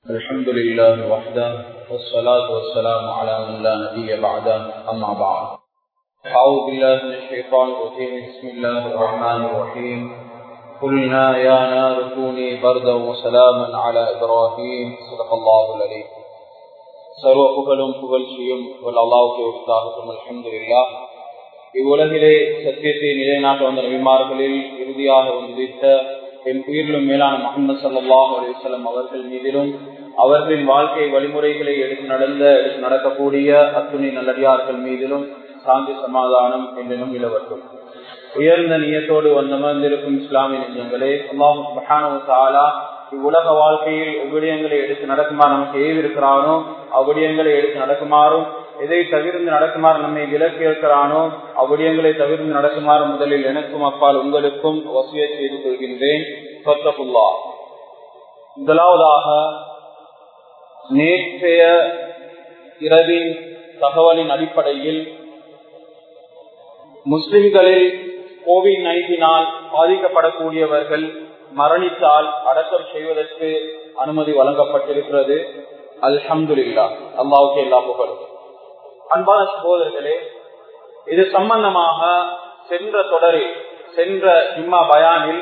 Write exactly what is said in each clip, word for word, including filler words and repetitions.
الحمد لله وحده والصلاة والسلام على من لا نبي بعده أما بعد أعوذ بالله من الشيطان الرجيم بسم الله الرحمن الرحيم قلنا يا نار كوني بردا وسلاما على إبراهيم صدق الله العليم சர்வ புகழும் புகழ்ச்சியும் அல்லாஹ்வுக்கே உரித்தாகட்டும். அல்ஹம்துலில்லாஹ். இவ்வுலகிலே சத்தியத்தை நிலைநாட்ட வந்த நபிமார்களில் இறுதியாக வந்துவிட்ட என் உயிரிலும் மேலான முஹம்மது ஸல்லல்லாஹு அலைஹி வஸல்லம் அவர்கள் மீதிலும் அவர்களின் வாழ்க்கை வழிமுறைகளை எடுத்து நடந்த எடுத்து நடக்கக்கூடிய அத்துணை நல்லடியார்கள் மீதிலும் சாந்தி சமாதானம் என்றும் நிலவட்டும். உயர்ந்த நியத்தோடு வந்தமர்ந்திருக்கும் இஸ்லாமிய நெஞ்சங்களே, அல்லாஹ் சுப்ஹானஹு வ தஆலா இவ்வுலக வாழ்க்கையில் எவ்விடயங்களை எடுத்து நடக்குமாறு நமக்கு ஏவிருக்கிறானோ அவ்விடயங்களை எடுத்து நடக்குமாறும், எதை தவிர்த்து நடக்குமாறு நம்மை விலக்கி இருக்கிறானோ அவ்விடயங்களை தவிர்த்து நடக்குமாறு முதலில் எனக்கும் அப்பால் உங்களுக்கும் வசியத் செய்து கொள்கின்றேன். ஃபத்தகுல்லாஹ். முதலாவதாக நேற்றைய இரவின் தகவலின் அடிப்படையில் முஸ்லிம்களில் கோவிட் நைன்டீனால் பாதிக்கப்படக்கூடியவர்கள் மரணித்தால் அடக்கம் செய்வதற்கு அனுமதி வழங்கப்பட்டிருக்கிறது. அல்ஹம்துலில்லாஹ், அல்லாஹ்வுக்கே எல்லா புகழும். அன்பான சகோதரர்களே, இது சம்பந்தமாக சென்ற தொடரில் சென்ற ஜும்மா பயானில்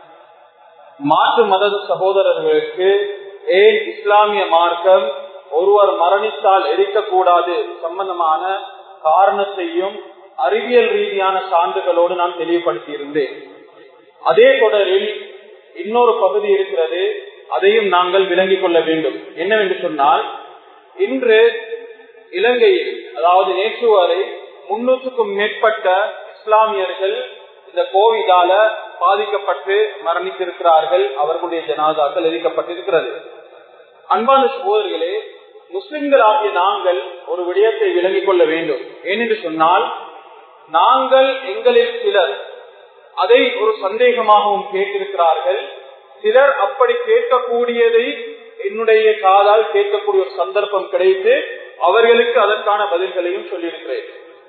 மாற்று மத சகோதரர்களுக்கு ஏன் இஸ்லாமிய மார்க்கம் ஒருவர் மரணித்தால் எரிக்கக்கூடாது சம்பந்தமான காரணத்தையும் அறிவியல் ரீதியான சான்றுகளோடு நான் தெளிவுபடுத்தி இருந்தேன். அதே தொடரில் இன்னொரு பகுதி இருக்கிறது, அதையும் நாங்கள் விளங்கிக் கொள்ள வேண்டும். என்னவென்று சொன்னால், இன்று இலங்கையில் அதாவது நேற்று வரை முன்னூற்றுக்கும் மேற்பட்ட இஸ்லாமியர்கள் இந்த கோவிடால பாதிக்கப்பட்டு மரணித்திருக்கிறார்கள். அவர்களுடைய ஜனாதாக்கள் எரிக்கப்பட்டிருக்கிறது. அன்பான சகோதரர்களே, முஸ்லிம்களாகிய நாங்கள் ஒரு விடயத்தை விளங்கிக் கொள்ள வேண்டும். ஏனென்று சொன்னால், நாங்கள் எங்களில் சிலர் அதை ஒரு சந்தேகமாகவும் கேட்டிருக்கிறார்கள். சிலர் அப்படி கேட்கக்கூடியதை என்னுடைய காதால் கேட்கக்கூடிய ஒரு சந்தர்ப்பம் கிடைத்து அவர்களுக்கு அதற்கான பதில்களையும் சொல்லியிருக்கிறேன்.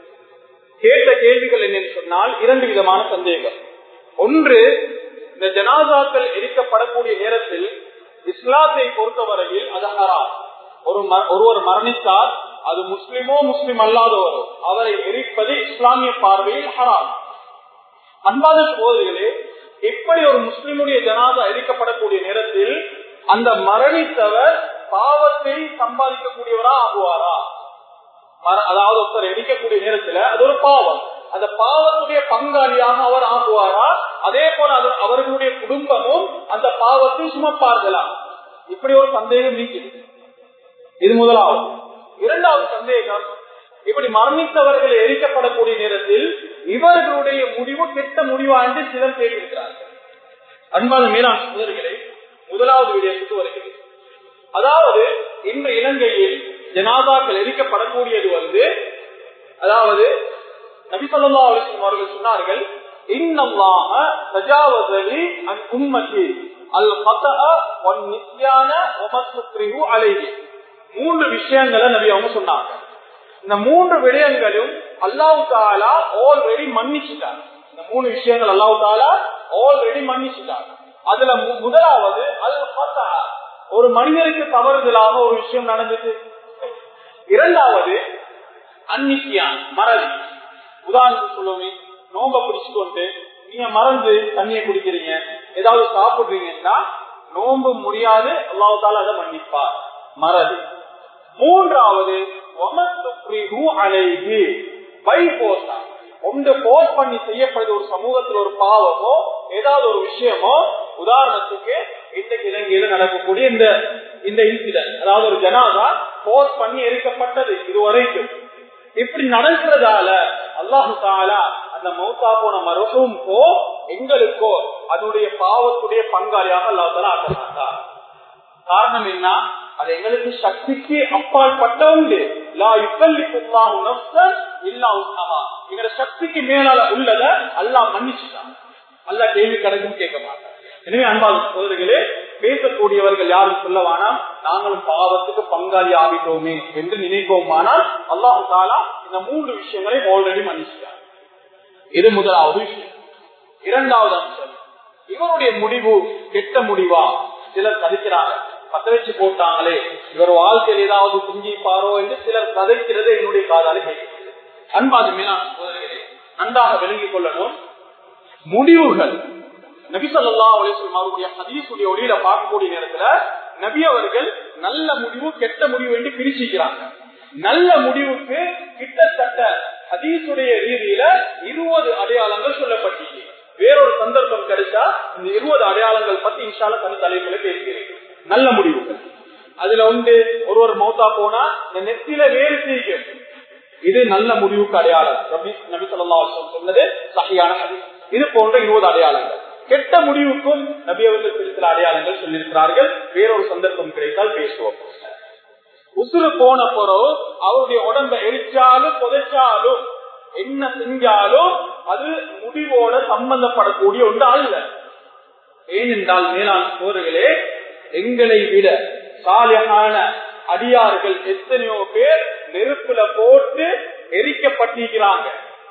கேட்ட கேள்விகள் என்னன்னு சொன்னால் இரண்டு விதமான சந்தேகம். ஒன்று, இந்த ஜனாசாக்கள் எரிக்கப்படக்கூடிய நேரத்தில் இஸ்லாத்தை பொறுத்தவரையில் அது ஹராம். ஒரு ஒருவர் மரணித்தால் அது முஸ்லிமோ முஸ்லிம் அல்லாதவரோ அவரை எரிப்பது இஸ்லாமிய பார்வையில் ஹராம். அன்பான சகோதரிகளே, எப்படி ஒரு முஸ்லிமுடைய ஜனாதா எரிக்கப்படக்கூடிய நேரத்தில் அந்த மரணித்தவர் பாவத்தை சம்பாதிக்கக்கூடியவரா ஆகுவாரா? அதாவது ஒருத்தர் எரிக்கக்கூடிய நேரத்தில் அது ஒரு பாவம், அந்த பாவத்துடைய பங்காளியாக அவர் ஆகுவாரா? அதே போல அவர்களுடைய குடும்பமும் அந்த பாவத்தை சுமப்பார்களா? இப்படி ஒரு சந்தேகம் நீக்கிறது. இது முதலாவது. இரண்டாவது சந்தேகம், இப்படி மரணித்தவர்கள் எரிக்கப்படக்கூடிய நேரத்தில் இவர்களுடைய முடிவு கெட்ட முடிவா என்று சிலர் கேட்டிருக்கிறார்கள். அன்பான மேலாண் சகோதரர்களே, முதலாவது விடயத்துக்கு வருகிறது. அதாவது இன்று இலங்கையில் ஜனாதாக்கள் எரிக்கப்படக்கூடியது வந்து, அதாவது நபி ஸல்லல்லாஹு அலைஹி வஸல்லம் அவர்கள் சொன்னார்கள், இன்னல்லாஹ தஜாவஸ லி அன் உம்மத்தி அல் கதஅ வன் நிஸ்யான வ மஸ்துக்ரிஹு அலைஹி. மூன்று விஷயங்களை நபி அவங்க சொன்னாங்க. இந்த மூன்று விடயங்களும் அல்லாஹ் தஆலா ஆல்ரெடி மன்னிச்சிட்டார். இந்த மூணு விஷயங்கள் அல்லாஹ் தஆலா ஆல்ரெடி மன்னிச்சிட்டார். அதுல முதலாவது அல் கதஅ, ஒரு மனிதருக்கு தவறுதலாக ஒரு விஷயம் நடந்தது. இரண்டாவது அன்னிஸ்யான், மறதி. உதாரணத்துக்கு சொல்லுவோமே, நோம்ப பிடிச்சுக்கொண்டு நீங்க மறந்து தண்ணியை குடிக்கிறீங்க, ஏதாவது சாப்பிடுறீங்கன்னா நோம்பு முடியாது, அல்லாஹ் தஆலா அதை மன்னிப்பார், மறதி. மூன்றாவது ஒன்று போஸ்ட் பண்ணி செய்யப்படுது ஒரு சமூகத்தில் ஒரு பாவமோ ஏதாவது ஒரு விஷயமோ. உதாரணத்துக்கு இன்றைக்கு இலங்கையில நடக்கக்கூடிய இந்த இந்த இன்சிடென்ட், அதாவது ஒரு ஜனாதா போஸ்ட் பண்ணி எரிக்கப்பட்டது இதுவரைக்கும். இப்படி நடக்கிறதால அல்லாஹ் தஆலா அந்த மௌத்தா போன மருஹூம்கோ எங்களுக்கோ அதனுடைய பாவத்துடைய பங்காளியாக அல்லாஹ் தஆலா ஆக்க மாட்டார். காரணம் என்ன? அது எங்களுக்கு சக்திக்கு அப்பால் பட்ட உண்டு. எங்களோட சக்திக்கு மேலால உள்ளத அல்லாஹ் மன்னிச்சுட்டான். அல்லாஹ் கேள்வி கணக்கும் கேட்க மாட்டான். எனவே அன்பான சகோதரர்களே, பேசக்கூடியவர்கள் யாரும் சொல்லவானா நாங்களும் பாவத்துக்கு பங்காளி ஆகிட்டோமே என்று நினைப்போமானால் அல்லாஹ் தஆலா இந்த மூன்று விஷயங்களை ஆல்ரெடி மன்னிச்சுட்டார். இது முதலாவது விஷயம். இரண்டாவது அம்சம், இவருடைய முடிவு கெட்ட முடிவா? சிலர் கருக்கிறாங்க பத்த வச்சு போட்டாங்களே, இவர் வாழ்க்கையில் ஏதாவது செஞ்சிப்பாரோ என்று சிலர் கதைக்கிறது என்னுடைய காதால கேட்கிறது. அன்பாது மேலான சகோதரர்களே, நன்றாக விளங்கிக் கொள்ளணும். முடிவுகள் நபி ஸல்லல்லாஹு அலைஹி வஸல்லம் அவருடைய ஹதீஸுடைய ஒளியில பார்க்கக்கூடிய நேரத்துல நபி அவர்கள் நல்ல முடிவு கெட்ட முடிவு என்று பிரிச்சுக்கிறாங்க. நல்ல முடிவுக்கு கிட்டத்தட்ட ஹதீஸுடைய ரீதியில இருபது அடையாளங்கள் சொல்லப்பட்டிருக்கு. வேறொரு சந்தர்ப்பம் கிடைச்சா இந்த இருபது அடையாளங்கள் பத்தி இன்ஷால்லா தனி தலைப்புல பேசுகிறேன். நல்ல முடிவுகள் அதுல உண்டு. ஒருவர் மௌத்தா போனா இந்த நெத்தில வேறு செய்யும், இது நல்ல முடிவுக்கு அடையாளம். நபி ஸல்லல்லாஹு அலைஹி வஸல்லம் சொன்னது சஹீஹான ஹதீஸ். இது போன்ற இருபது அடையாளங்கள். கெட்ட முடிவுக்கும் நபி அவர்கள் சில அடையாளங்கள் சொல்லியிருக்கிறார்கள். வேறொரு சந்தர்ப்பம் கிடைத்தால் பேசுவோம். உசுறு போன பிறகு அவருடைய உடம்பை எரிச்சாலும் புதைச்சாலும் என்ன செஞ்சாலும் அது முடிவோட சம்பந்தப்படக்கூடிய ஒன்று அல்ல. ஏனென்றால் மேலான சோர்களே, எங்களை விட சாலிஹான அடியார்கள் எத்தனையோ பேர் நெருப்புல போட்டு எரிக்கப்பட்டிருக்கிறாங்க.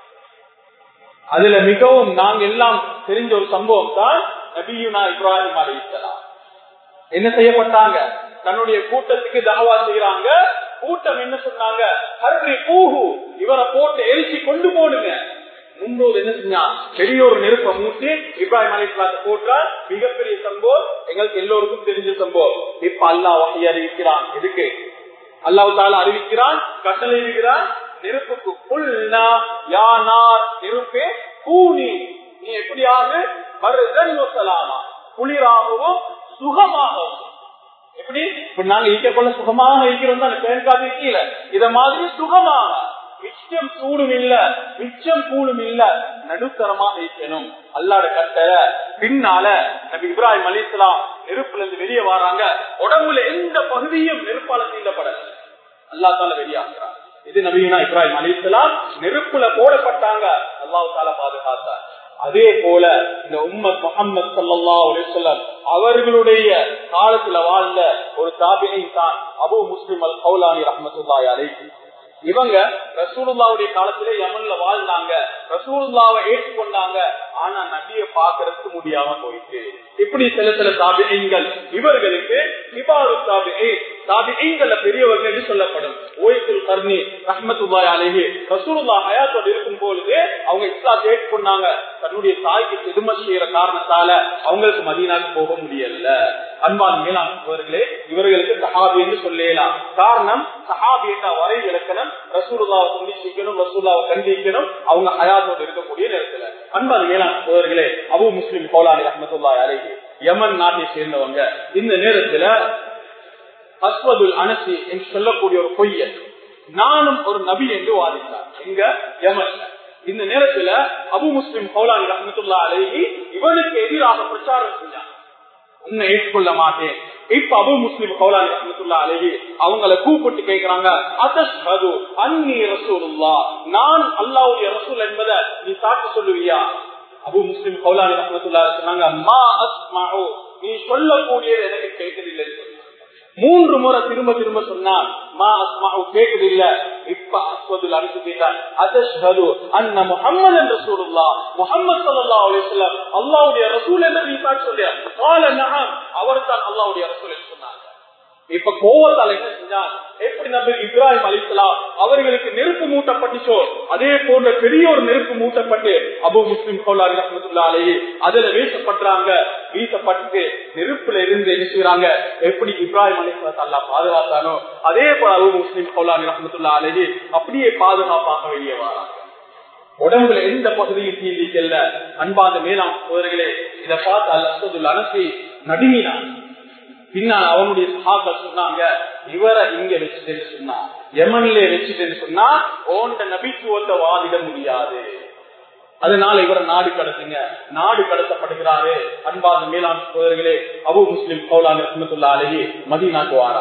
அதுல மிகவும் நாங்க எல்லாம் தெரிஞ்ச ஒரு சம்பவம் தான் நபியுனா இப்ராஹிம் அலைஹிஸ்ஸலாம். என்ன செய்யப்பட்டாங்க? தன்னுடைய கூட்டத்துக்கு தாவா செய்யறாங்க. கூட்டம் என்ன சொன்னாங்க? ஹர்ரி பூஹு, இவரை போட்டு எரிச்சு கொண்டு போடுங்க. முன்னோர் என்ன செஞ்சா? பெரிய ஒரு நெருப்பை மூட்டி இப்ராஹிம் அலைஹிஸ்ஸலாத்தை போட்டா மிகப்பெரிய சம்பவம், எங்களுக்கு எல்லோருக்கும் தெரிஞ்ச சம்பவம். இப்ப அல்லாஹ் வஹி அறிவிக்கிறான். எதுக்கு? அல்லாஹ் தஆலா அறிவிக்கிறான், கட்டளை இருக்கிறான் நெருப்புக்கு. குல்னா யா நார், நெருப்பே கூனி, நீ எப்படியாக பர்தன் வ ஸலாமா, குளிராகவும் சுகமாகவும். எப்படி இப்ப நாங்க ஈக்கொள்ள சுகமாக இருக்கிறோம் தான் பேருக்காது கீழே, இத மாதிரி சுகமாக, மிச்சம் சூடும் இல்ல மிச்சம் கூடும் இல்ல, நடுத்தரமாக இருக்கணும். அல்லாஹ்வுடைய கட்டளை. பின்னால நபி இப்ராஹிம் அலைஹிஸ்ஸலாம் நெருப்புல இருந்து வெளியே வராங்க. உடம்புல எந்த பகுதியும் நெருப்பால தீண்டப்படல, அல்லாஹ் தஆலா வெளியாகிறார். இது நபியுனா இப்ராஹிம் அலைஹிஸ்ஸலாம் நெருப்புல போடப்பட்டாங்க, அல்லாஹ் தஆலா பாதுகாத்தார். அதே போல இந்த உம்மத் முஹம்மது ஸல்லல்லாஹு அலைஹி வஸல்லம் அவர்களுடைய காலத்துல வாழ்ந்த ஒரு தாபிஈ தான் அபூ முஸ்லிம் அல் கௌலானி ரஹ்மத்துல்லாஹி அலைஹி. இவங்க ரசூலுல்லாஹ்வுடைய காலத்திலே யமன்ல வாழ்ந்தாங்க. ரசூலுல்லாஹ்வை ஏற்றுக்கொண்டாங்க. ஆனா நபியை பார்க்கறதுக்கு முடியாம போயிட்டு. இப்படி சில சில தாபிஈன்கள், இவர்களுக்கு கிபாரு தாபிஈன், தாபிஈன்கள பெரியவர்கள் என்று சொல்லப்படும். ஓய்துல் கர்னி ரஹ்மத்துல்லாஹி அலைஹி ரசூலுல்லாஹ் ஹயாத்தோடு இருக்கும் பொழுது அவங்க இஸ்லாத்தை ஏற்றுக்கொண்டாங்க. தன்னுடைய தாய்க்கு சிதும செய்யற காரணத்தால அவங்களுக்கு மதீனாக்கு போக முடியல. அன்பான மேலானவர்களே, இவர்களுக்கு சஹாபி என்று சொல்லலாம். காரணம், சஹாபி என்ற வரை இலக்கணம் ரசூலுல்லாஹ்வை கண்டிக்கணும், ரசூலுல்லாஹ்வை கண்டிக்கணும் அவங்க ஹயாத்தோடு இருக்கக்கூடிய நேரத்துல. அன்பான மேலானவர்களே, அபூ முஸ்லிம் கௌலானி ரஹ்மத்துல்லாஹி அலைஹி யமன் நாட்டை சேர்ந்தவங்க. இந்த நேரத்துல அஸ்வதுல் அனசி என்று சொல்லக்கூடிய ஒரு பொய்யன் நானும் ஒரு நபி என்று வாதித்தார். எங்க யமன்ல. இந்த நேரத்துல அபூ முஸ்லிம் கௌலானி ரஹ்மத்துல்லாஹி அலைஹி இவனுக்கு எதிராக பிரச்சாரம் செஞ்சாங்க. உன்னை ஏற்றுக்கொள்ள மாட்டேன். இப்ப அபூ முஸ்லிம் கௌலானி ரஹ்மத்துல்லாஹி அலைஹி அவங்களை கூப்பிட்டு கேட்கிறாங்க, அத்தஷ்ஹது அன்னி ரசூலுல்லாஹ், நான் அல்லாஹ்வுடைய ரசூல் என்பதை நீ சாட்சி சொல்லுவியா? அபூ முஸ்லிம் கௌலானி ரஹ்மத்துல்லாஹி அலைஹி சொன்னாங்க, மா அஸ்மஉ, நீ சொல்லக்கூடியது எனக்கு கேட்கவில்லை. மூன்று முறை திரும்ப திரும்ப சொன்னான், மா அஸ்மஉ, கேட்கவில்லை. இப்ப அஸ்வதுல் அன்சு கேட்டான், அத்தஷ்ஹது அன்ன முஹம்மதன் ரசூலுல்லாஹ், முஹம்மது ஸல்லல்லாஹு அலைஹி வஸல்லம் அல்லாஹ்வுடைய ரசூல் என்று நீ சாட்சி சொல்றியா? قال نعم, அவர் தான் அல்லாஹ்வுடைய ரசூல் என்று சொன்னாங்க. இப்ப கோவத்தால் என்ன செஞ்சான்? எப்படி நபி இப்ராஹிம் அலைஹிஸ்ஸலாம் அவர்களுக்கு நெருப்பு மூட்டப்பட்டுச்சோ அதே போன்ற பெரிய ஒரு நெருப்பு மூட்டப்பட்டு அபூ முஸ்லிம் கௌலானி ரஹ்மத்துல்லாஹி அலைஹி அதுல வீசப்படுறாங்க. வீசப்பட்டு நெருப்புல இருந்து என்ன செய்யறாங்க? எப்படி இப்ராஹிம் அலைஹிஸ்ஸலாம் அல்லாஹ் பாதுகாத்தானோ அதே போல அபூ முஸ்லிம் கௌலானி ரஹ்மத்துல்லாஹி அலைஹி அப்படியே பாதுகாப்பாக வெளியே வராங்க. உடம்புல எந்த பகுதியும் தீண்டிக்கல. அன்பான மேலாம் சோதர்களே, இதை பார்த்து அல்-அஸ்வதுல் அனசி நடுங்கினான். பின்னால் அவனுடைய சஹாபா சொன்னாங்க, இவரை இங்க வச்சுட்டு சொன்னா, யமன்ல வச்சுட்டு சொன்னா ஓண்ட நபித்துவத்தை வாதிட முடியாது, அதனால இவரை நாடு கடத்துங்க. நாடு கடத்தப்படுகிறாரு. அன்பான மேலாண் சோதர்களே, அபூ முஸ்லிம் கௌலானி ரஹ்மத்துல்லாஹி அலைஹி மதீனாக்கு வராங்க.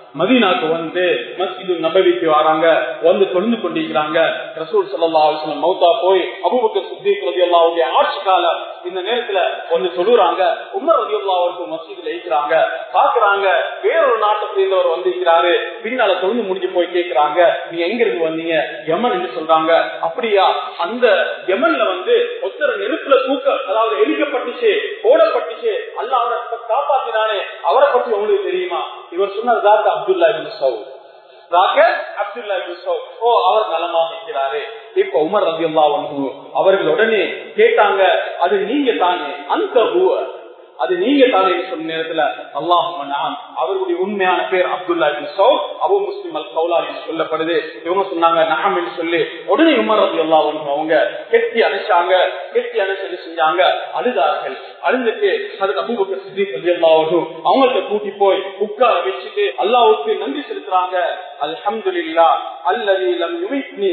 மதீனாக்கு வந்து மஸ்ஜிது நபவிக்கு வராங்க, வந்து தொழுந்து கொண்டிருக்கிறாங்க. ரசூல் ஸல்லல்லாஹு அலைஹி வஸல்லம் மௌத்தா போய் அபூபக்கர் சித்திக் ரலியல்லாஹு அன்ஹு ஆட்சி காலம். இந்த நேரத்துல வந்து தொழுறாங்க. உமர் ரலியல்லாஹு அன்ஹு மஸ்ஜிதுல இருக்கிறாங்க, பாக்குறாங்க வேறொரு நாட்டை சேர்ந்தவர் வந்திருக்கிறாரு. பின்னால தொழுந்து முடிஞ்சு போய் கேட்கிறாங்க, நீ எங்க இருந்து வந்தீங்க? யமன் என்று சொல்றாங்க. அப்படியா? அந்த யமன்ல வந்து ஒருத்தர் நெருப்புல தூக்க, அதாவது எரிக்கப்பட்டுச்சு, போடப்பட்டுச்சு, அல்லாஹ் அவரை காப்பாத்தினானே, அவரை பற்றி உங்களுக்கு தெரியுமா? இவர் சொன்னார் Abdullah ibn Saud. Abdullah ibn Saud. ஓ, அவர் நலமாக இருக்கிறாரு. இப்ப உமர் ரலியல்லாஹு அன்ஹு அவர்கள் உடனே கேட்டாங்க, அது நீங்க தானே? அந்த அது நீங்க தானே சொன்ன நேரத்துல அல்லாஹும்ம நஅம், அவருடைய உண்மையான பேர் Abdullah ibn Saud, Abu Muslim al Khawlani சொல்லப்படுது. இவங்க சொன்னாங்க நஅம் என்று சொல்லி உடனே உமர் ரலியல்லாஹு அன்ஹு அவங்க கெட்டி அணைச்சாங்க. கெட்டி அணைச்சு செஞ்சாங்க, அழுதார்கள். அழுந்துட்டு ஹஜ்ரத் அபூபக்கர் சித்திக் ரலியல்லாஹு அன்ஹு அவங்களுக்கு கூட்டி போய் உட்கார வச்சுட்டு அல்லாஹ்வுக்கு நன்றி செலுத்துறாங்க. அல்ஹம்துலில்லாஹ் அல்லதி லம் யுமித்னி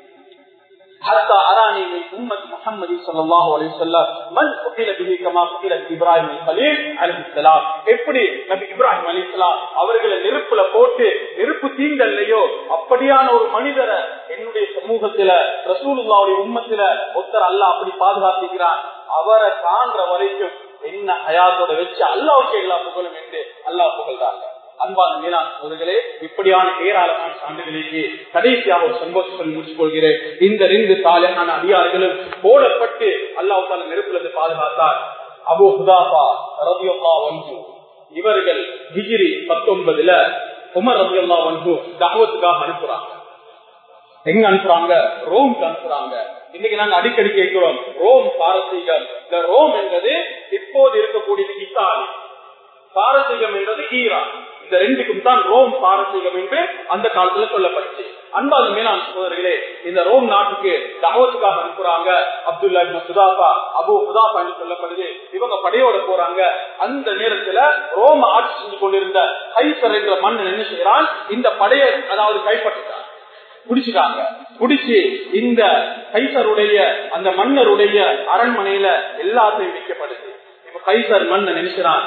حتى أراني من أمة محمد صلى الله عليه وسلم من فعل به كما فعل إبراهيم الخليل عليه السلام. எப்படி நபி இப்ராஹிம் அலைஹிஸ்ஸலாம் அவர்களை நெருப்புல போட்டு நெருப்பு தீண்டல்லையோ அப்படியான ஒரு மனிதரை என்னுடைய சமூகத்துல ரசூலுல்லாஹ்வுடைய உம்மத்துல ஒருத்தர் அல்லாஹ் அப்படி பாதுகாத்துக்கிறான். அவரை காண்ற வரைக்கும் என்ன ஹயாத்தோட வச்சு அல்லாஹ்வுக்கு எல்லா புகழும் என்று அல்லாஹ் புகழ்றாங்க. அன்பான மீனான் சோதர்களே, இப்படியான ஏராளமான சான்றுகளுக்கு கடைசியாக ஒரு சந்தோஷத்தை முடிச்சுக் கொள்கிறேன். இந்த ரெண்டு சாலையான அதிகாரிகளும் போடப்பட்டு அல்லாஹ் தஆலா நெருப்புல பாதுகாத்தார். அபூ ஹுதாஃபா ரலியல்லாஹு அன்ஹு இவர்கள் ஹிஜ்ரி பத்தொன்பதுல உமர் ரலியல்லாஹு அன்ஹு தஅவத்துக்காக அனுப்புறாங்க. எங்க அனுப்புறாங்க? ரோம்க்கு அனுப்புறாங்க. இன்னைக்கு நாங்க அடிக்கடி கேட்கிறோம், ரோம் பாரசீகம். இந்த ரோம் என்பது இப்போது இருக்கக்கூடியது இத்தாலி, பாரசீகம் என்பது ஈரான். இந்த ரெண்டுக்கும் தான் ரோம் பாரசீகம் என்று அந்த காலத்துல சொல்லப்பட்டுச்சு. அன்பாது மேலான சகோதரர்களே, இந்த ரோம் நாட்டுக்கு தாவத்துக்காக அனுப்புறாங்க. Abdullah ibn Hudhafa, Abu Hudhafa என்று சொல்லப்படுது. இவங்க படையோட போறாங்க. அந்த நேரத்துல ரோம் ஆட்சி செஞ்சு கொண்டிருந்த கைசர் என்ற மன்னன் என்ன செய்யறான்? இந்த படையை அதாவது கைப்பற்றுறான், குடிச்சுட்டாங்க. குடிச்சு இந்த கைசருடைய அந்த மன்னருடைய அரண்மனையில எல்லாத்தையும் வைக்கப்படுது. கைசர் மன்னன் நினைக்கிறான்,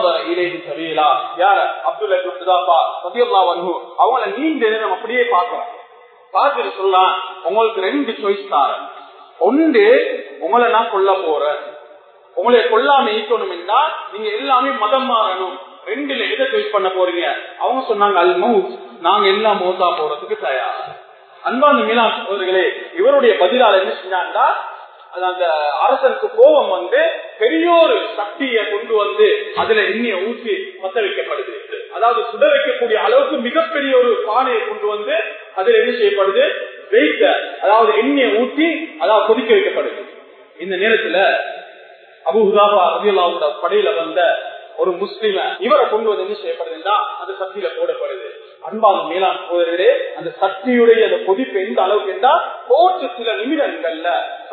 அவங்கள நீண்ட நேரம் அப்படியே பாக்குறான். பார்த்துட்டு சொல்லலாம், உங்களுக்கு ரெண்டு சாய்ஸ் தாரேன். ஒன்று, உங்களை நான் கொல்ல போறேன். உங்களை கொல்லாம ஈக்கணும்னா நீங்க எல்லாமே மதம் மாறணும். ரெண்டுல எதை சாய்ஸ் பண்ண போறீங்க? அவங்க சொன்னாங்க, அல் மௌத், நாங்க எல்லாம் மௌத்தா போறதுக்கு தயார். அன்பான மீனா சகோதரர்களே, இவருடைய பதிலாளர் என்ன செஞ்சாங்கன்னா, அந்த அரசனுக்கு கோபம் வந்து பெரியோரு சக்தியை கொண்டு வந்து அதுல எண்ணெய ஊற்றி பத்த வைக்கப்படுது. அதாவது சுட வைக்கக்கூடிய அளவுக்கு மிகப்பெரிய ஒரு பானையை கொண்டு வந்து அதுல என்ன செய்யப்படுது? வைக்க, அதாவது எண்ணெயை ஊற்றி அதாவது கொதிக்க வைக்கப்படுது. இந்த நேரத்துல அபூ ஹுதாஃபா ரலியல்லாஹு அன்ஹு படையில வந்த ஒரு முஸ்லிம இவரை கொண்டு வந்து என்ன செய்யப்படுதுன்னா அந்த சக்தியில போடப்படுது. அன்பான மேலாண் சகோதரரே, அந்த சக்தியுடைய அந்த கொதிப்பு எந்த அளவுக்கு என்றால் போட்டு சில நிமிடங்கள்ல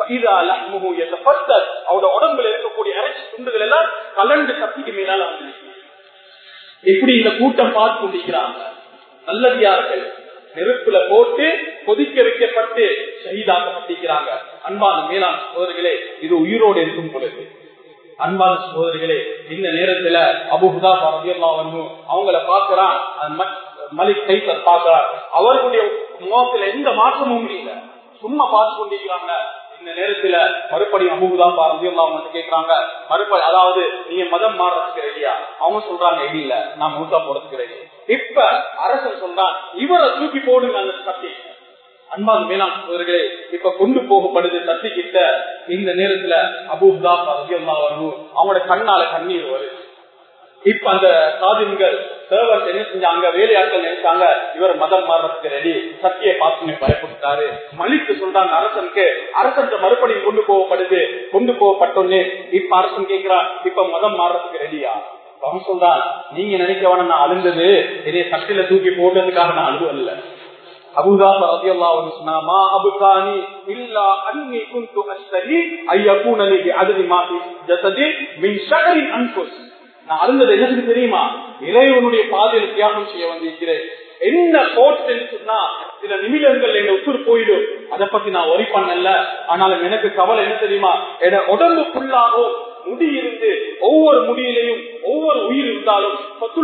அவரோட உடம்புல இருக்கக்கூடிய இறைச்சி துண்டுகள் எல்லாம் கலண்டு சக்திக்கு மேலால வந்து இப்படி இந்த கூட்டம் பார்த்து கொண்டிருக்கிறாங்க. நல்லதியார்கள் நெருப்புல போட்டு கொதிக்க வைக்கப்பட்டு ஷஹீதாக்கப்பட்டிருக்கிறாங்க. அன்பான மேலாண் சகோதரர்களே, இது உயிரோடு இருக்கும் பொழுது அன்பான சகோதரிகளே, இந்த நேரத்துல அபூ ஹுதாஃபா ரலியல்லாஹு அன்ஹு அவங்கள பாக்குறான். மலிக் கைசர் பாக்குறார். அவர்களுடைய முகத்துல எந்த மாற்றமும் இல்ல, சும்மா பார்த்து கொண்டிருக்கிறாங்க. இந்த நேரத்துல மறுபடியும் அபூ ஹுதாஃபா ரலியல்லாஹு அன்ஹு கேட்கிறாங்க, மறுபடி அதாவது நீங்க மதம் மாறதுக்கு ரெடியா? அவங்க சொல்றாங்க, இல்ல, நான் மூத்தா போறதுக்கு ரெடி. இப்ப அரசன் சொல்றான், இவரை தூக்கி போடுங்க அந்த சக்தி. அன்பான மேலாண் சகோதரர்களே, இப்ப கொண்டு போகப்படுது சக்தி கிட்ட. இந்த நேரத்துல அபூ ஹுதாஃபா ரலியல்லாஹு அன்ஹு அவங்களோட கண்ணால கண்ணீர் வருது. இப்ப அந்த சாதின்கள் சர்வர்ஸ் என்ன செஞ்சாங்க? வேலையாட்கள் நினைச்சாங்க இவர் மதம் மாறதுக்கு ரெடி, சக்தியை பார்த்து பயப்படுத்தாரு. மலிக்கு சொல்றாங்க அரசனுக்கு. அரசன் மறுபடியும் கொண்டு போகப்படுது. கொண்டு போகப்பட்டோன்னு இப்ப அரசன் கேட்கிறான், இப்ப மதம் மாறதுக்கு ரெடியா? அவன் சொல்றான், நீங்க நினைக்கவன நான் அழுந்தது இதே சக்தியில தூக்கி போடுறதுக்காக நான் அழுவல்ல. அபூ ஹுதாஃபா ரலியல்லாஹு அன்ஹு சொன்னா, மா அபுகானி இல்லா அன்னி குன்து அஸ்தஹி ஐயகூன லி பிஅததி மா ஃபி ஜஸதி மின் ஷஅரி அன்ஃபுஸ். நான் அழுந்தது என்னது தெரியுமா? இறைவனுடைய பாதையில் தியாகம் செய்ய வந்திருக்கிறேன். என்ன போட்டு சொன்னா சில நிமிடங்கள் எங்க உசுறு போயிடும், அதை பத்தி நான் ஒரி பண்ணல. ஆனாலும் எனக்கு கவலை என்ன தெரியுமா? என் உடம்பு ஃபுல்லாகவும் முடி இருந்து ஒவ்வொரு முடியிலையும் ஒவ்வொரு உயிர் இருந்தாலும்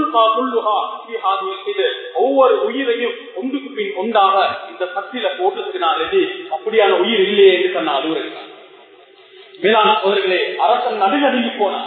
ஒவ்வொரு உயிரையும் ஒன்றுக்கு பின் ஒன்றாக இந்த சத்தில போட்டதுனாலே அப்படியான உயிர் இல்லையே என்று சொன்ன அலுவலர்கள் மேலான அவர்களே அரசன் நடுநடுங்கி போனான்.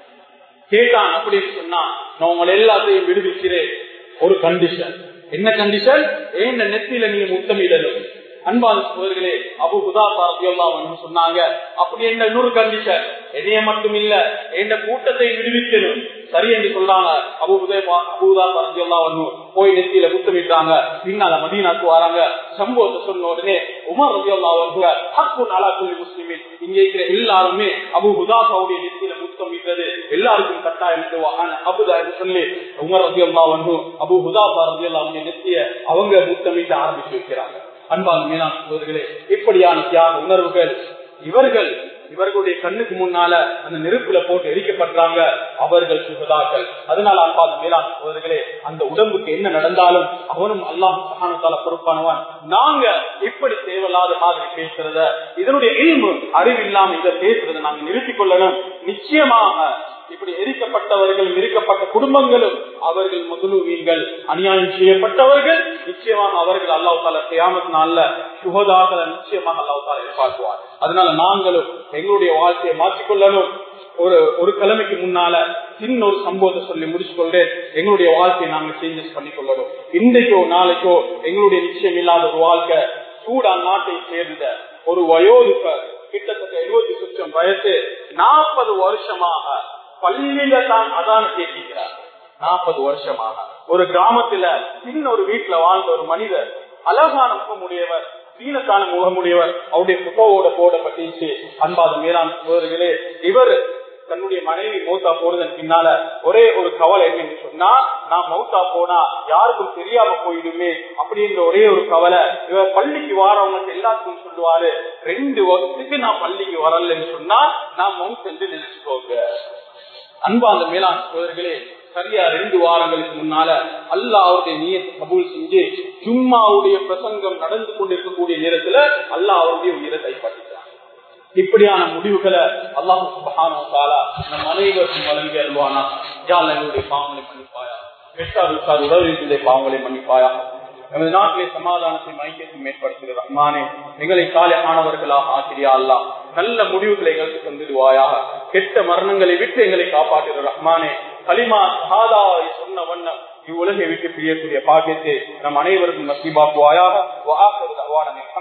கேட்டான் அப்படின்னு சொன்னா நான் உங்களை எல்லாத்தையும் விடுவிக்கிறேன், ஒரு கண்டிஷன். என்ன கண்டிஷன்? ஏன் நெத்தியில நீங்க முத்தமிடணும். அன்பான சகோதரர்களே, அபூ ஹுதாஃபா ரலியல்லாஹு அன்ஹு சொன்னாங்க, அப்படி என்ன இன்னொரு கண்டிஷன், என்னைய மட்டும் இல்ல என்ற கூட்டத்தை விடுவிக்கணும். சரி என்று சொல்றாங்க. அபூ ஹுதைஃபா அபூ ஹுதாஃபா ரலியல்லாஹு அன்ஹு போய் நெத்தியில முத்தமிட்டாங்க. பின்னால மதீனாக்கு வராங்க. சம்பவத்தை சொன்ன உடனே உமர் ரலியல்லாஹு அன்ஹு ஹக்குன் அலா குல்லி முஸ்லிமின், இங்க இருக்கிற எல்லாருமே அபூ ஹுதாஃபாவுடைய நெத்தியில முத்தமிட்டது எல்லாருக்கும் கட்டாயம் அபுதா என்று சொல்லி உமர் ரலியல்லாஹு அன்ஹு அபூ ஹுதாஃபா ரலியல்லாஹு அன்ஹு நெத்திய அவங்க முத்தமிட்டு ஆரம்பிச்சு வைக்கிறாங்க. அன்பான மேலான சகோதரர்களே, இப்படியான தியாக உணர்வுகள் இவர்கள் இவர்களுடைய கண்ணுக்கு முன்னால அந்த நெருப்புல போட்டு எரிக்கப்பட்டாங்க. அவர்கள் சுகதாக்கள். அதனால அன்பான மேலான சகோதரர்களே, அந்த உடம்புக்கு என்ன நடந்தாலும் அவனும் அல்லாஹ் சுப்ஹானஹு வ தஆலா பொறுப்பானவன். நாங்க இப்படி தேவையில்லாத மாதிரி பேசுறத, இதனுடைய இல்மு அறிவில்லாம இதை பேசுறதை நாங்க நிறுத்திக் கொள்ளணும். நிச்சயமாக இப்படி எரிக்கப்பட்டவர்கள் எரிக்கப்பட்ட குடும்பங்களும் அவர்கள் முதலுவீங்கள், அநியாயம் செய்யப்பட்டவர்கள் நிச்சயமாக அவர்கள் அல்லாஹ் தஆலா கியாமத் நாள்ல சுஹதாக்களை நிச்சயமாக அல்லாஹ் தஆலா எதிர்பார்க்குவார். அதனால நாங்களும் எங்களுடைய வாழ்க்கையை மாற்றிக்கொள்ளணும். ஒரு ஒரு கிழமைக்கு முன்னால சின்ன ஒரு சம்பவத்தை சொல்லி முடிச்சு கொள்றேன். எங்களுடைய வாழ்க்கையை நாங்க சேஞ்சஸ் பண்ணி கொள்ளணும். இன்றைக்கோ நாளைக்கோ எங்களுடைய நிச்சயம் இல்லாத ஒரு வாழ்க்கை. சூடான் நாட்டை சேர்ந்த ஒரு வயோதிபர், கிட்டத்தட்ட எழுபத்தி சுற்றம் வயசு, நாற்பது வருஷமாக பள்ளியில தான் அதான கேட்கிறார். நாற்பது வருஷமாக ஒரு கிராமத்துல சின்ன ஒரு வீட்டுல வாழ்ந்த ஒரு மனிதர், அழகான முகமுடையவர், சீனத்தான முகமுடையவர், அவருடைய புகவோட போடப்பட்டுச்சு. அன்பாத மேலான சகோதரர்களே, இவர் தன்னுடைய மனைவி மௌத்தா போனதன் பின்னால ஒரே ஒரு கவலை என்னன்னு சொன்னா, நான் மௌத்தா போனா யாருக்கும் தெரியாம போயிடுமே அப்படின்ற ஒரே ஒரு கவலை. இவர் பள்ளிக்கு வாரவங்க எல்லாத்துக்கும் சொல்லுவாரு, ரெண்டு வருஷத்துக்கு நான் பள்ளிக்கு வரலன்னு சொன்னா நான் மௌத் என்று நினைச்சுக்கோங்க. அன்பாந்த மேலான சகோதரர்களே, சரியா ரெண்டு வாரங்களுக்கு முன்னால அல்லாஹ் அவருடைய நியத்தை கபூல் செஞ்சு ஜும்மாவுடைய பிரசங்கம் நடந்து கொண்டிருக்கக்கூடிய நேரத்துல அல்லாஹ் அவருடைய உயிரை கைப்பற்றினார். இப்படியான முடிவுகளை அல்லாஹ் சுப்ஹானஹு வ தஆலா நம் அனைவருக்கும் வழங்கி அருள்வானா. யா அல்லாஹ் எங்களுடைய பாவங்களை மன்னிப்பாயா, பெற்றார் உற்றார் உறவினர்களுடைய பாவங்களை மன்னிப்பாயா. நமது நாட்டிலே சமாதானத்தை ஐக்கியத்தையும் ஏற்படுத்துகிற ரஹ்மானே, எங்களை சாலிஹானவர்களாக ஆக்கிரியா அல்லாஹ். நல்ல முடிவுகளை எங்களுக்கு தந்துடுவாயாக. கெட்ட மரணங்களை விட்டு எங்களை காப்பாற்றுகிற ரஹ்மானே, கலிமா ஷஹாதாவை சொன்ன வண்ணம் இவ்வுலகை விட்டு பிரியக்கூடிய பாக்கியத்தை நம் அனைவருக்கும் நசீபாக்குவாயாக.